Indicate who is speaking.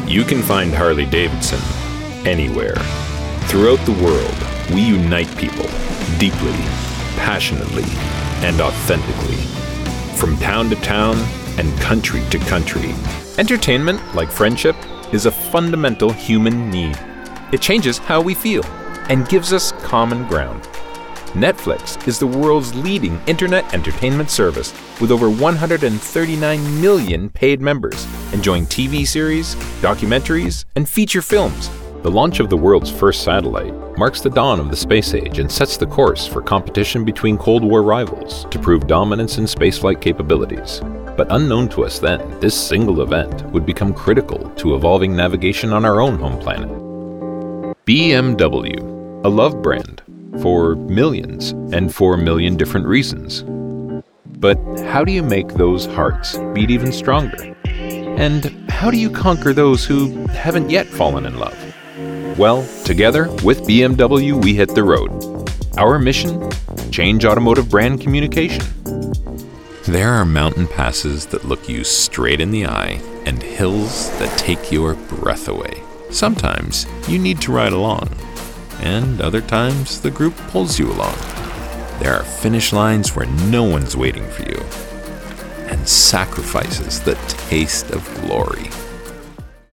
Speaker 1: You can find Harley-Davidson anywhere. Throughout the world, we unite people deeply, passionately, and authentically. From town to town and country to country. Entertainment, like friendship, is a fundamental human need. It changes how we feel and gives us common ground. Netflix is the world's leading internet entertainment service with over 139 million paid members, enjoying TV series, documentaries, and feature films. The launch of the world's first satellite marks the dawn of the space age and sets the course for competition between Cold War rivals to prove dominance in spaceflight capabilities. But unknown to us then, this single event would become critical to evolving navigation on our own home planet. BMW, a love brand for millions and for a million different reasons. But how do you make those hearts beat even stronger? And how do you conquer those who haven't yet fallen in love? Well, together with BMW, we hit the road. Our mission? Change automotive brand communication. There are mountain passes that look you straight in the eye and hills that take your breath away. Sometimes you need to ride along, and other times the group pulls you along. There are finish lines where no one's waiting for you, and sacrifices that taste of glory.